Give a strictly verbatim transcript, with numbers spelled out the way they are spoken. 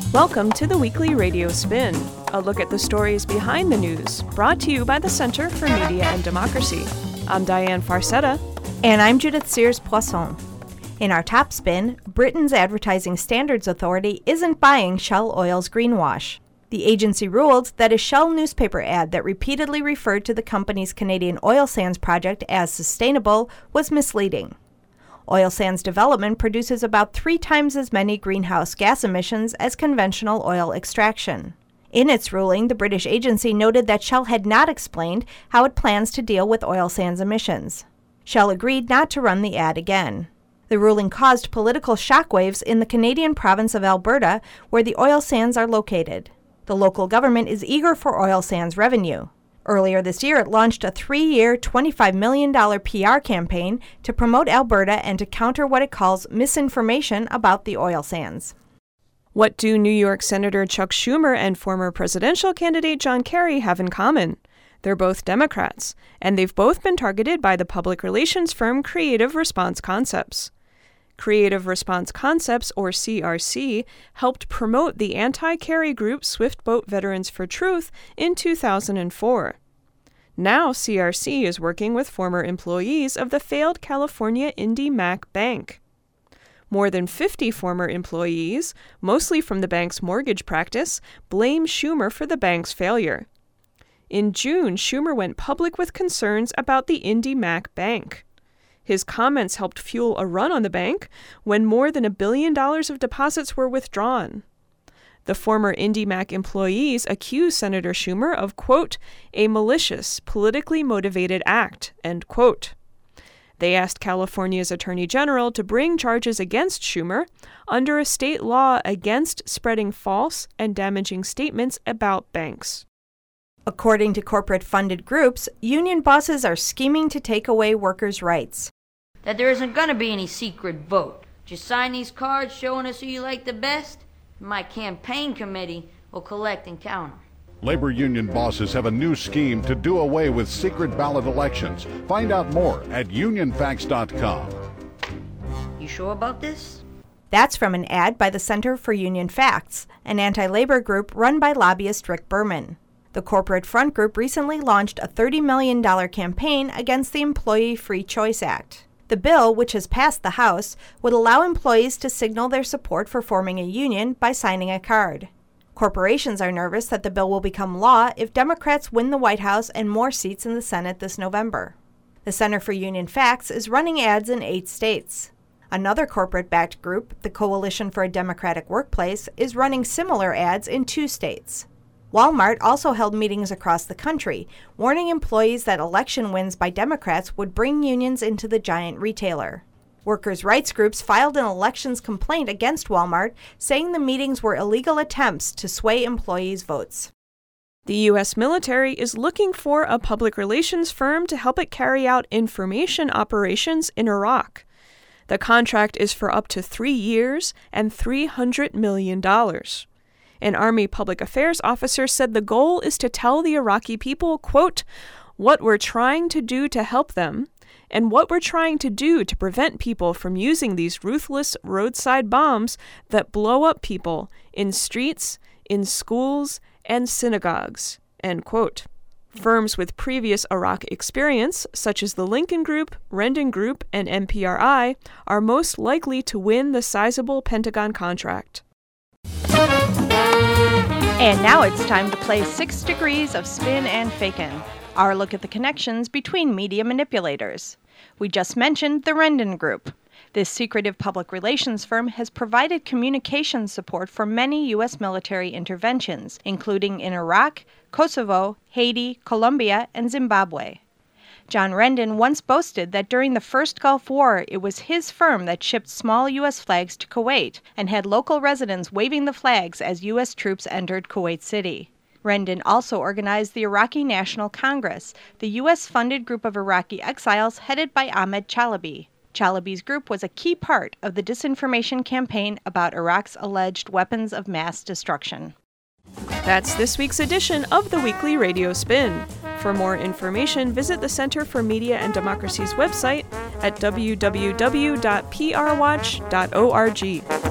Welcome to the Weekly Radio Spin, a look at the stories behind the news, brought to you by the Center for Media and Democracy. I'm Diane Farcetta. And I'm Judith Sears-Poisson. In our top spin, Britain's Advertising Standards Authority isn't buying Shell Oil's greenwash. The agency ruled that a Shell newspaper ad that repeatedly referred to the company's Canadian oil sands project as sustainable was misleading. Oil sands development produces about three times as many greenhouse gas emissions as conventional oil extraction. In its ruling, the British agency noted that Shell had not explained how it plans to deal with oil sands emissions. Shell agreed not to run the ad again. The ruling caused political shockwaves in the Canadian province of Alberta, where the oil sands are located. The local government is eager for oil sands revenue. Earlier this year, it launched a three-year, twenty-five million dollars P R campaign to promote Alberta and to counter what it calls misinformation about the oil sands. What do New York Senator Chuck Schumer and former presidential candidate John Kerry have in common? They're both Democrats, and they've both been targeted by the public relations firm Creative Response Concepts. Creative Response Concepts, or C R C, helped promote the anti-Kerry group Swift Boat Veterans for Truth in two thousand four. Now C R C is working with former employees of the failed California IndyMac Bank. More than fifty former employees, mostly from the bank's mortgage practice, blame Schumer for the bank's failure. In June, Schumer went public with concerns about the IndyMac Bank. His comments helped fuel a run on the bank when more than a billion dollars of deposits were withdrawn. The former IndyMac employees accused Senator Schumer of, quote, a malicious, politically motivated act, end quote. They asked California's Attorney General to bring charges against Schumer under a state law against spreading false and damaging statements about banks. According to corporate-funded groups, union bosses are scheming to take away workers' rights. That there isn't going to be any secret vote. Just sign these cards showing us who you like the best, and my campaign committee will collect and count them. Labor union bosses have a new scheme to do away with secret ballot elections. Find out more at union facts dot com. You sure about this? That's from an ad by the Center for Union Facts, an anti-labor group run by lobbyist Rick Berman. The corporate front group recently launched a thirty million dollars campaign against the Employee Free Choice Act. The bill, which has passed the House, would allow employees to signal their support for forming a union by signing a card. Corporations are nervous that the bill will become law if Democrats win the White House and more seats in the Senate this November. The Center for Union Facts is running ads in eight states. Another corporate-backed group, the Coalition for a Democratic Workplace, is running similar ads in two states. Walmart also held meetings across the country, warning employees that election wins by Democrats would bring unions into the giant retailer. Workers' rights groups filed an elections complaint against Walmart, saying the meetings were illegal attempts to sway employees' votes. The U S military is looking for a public relations firm to help it carry out information operations in Iraq. The contract is for up to three years and three hundred million dollars. An Army public affairs officer said the goal is to tell the Iraqi people, quote, what we're trying to do to help them, and what we're trying to do to prevent people from using these ruthless roadside bombs that blow up people in streets, in schools, and synagogues, end quote. Firms with previous Iraq experience, such as the Lincoln Group, Rendon Group, and N P R I, are most likely to win the sizable Pentagon contract. And now it's time to play Six Degrees of Spin and Fakin', our look at the connections between media manipulators. We just mentioned the Rendon Group. This secretive public relations firm has provided communications support for many U S military interventions, including in Iraq, Kosovo, Haiti, Colombia, and Zimbabwe. John Rendon once boasted that during the first Gulf War, it was his firm that shipped small U S flags to Kuwait and had local residents waving the flags as U S troops entered Kuwait City. Rendon also organized the Iraqi National Congress, the U S-funded group of Iraqi exiles headed by Ahmed Chalabi. Chalabi's group was a key part of the disinformation campaign about Iraq's alleged weapons of mass destruction. That's this week's edition of the Weekly Radio Spin. For more information, visit the Center for Media and Democracy's website at w w w dot p r watch dot org.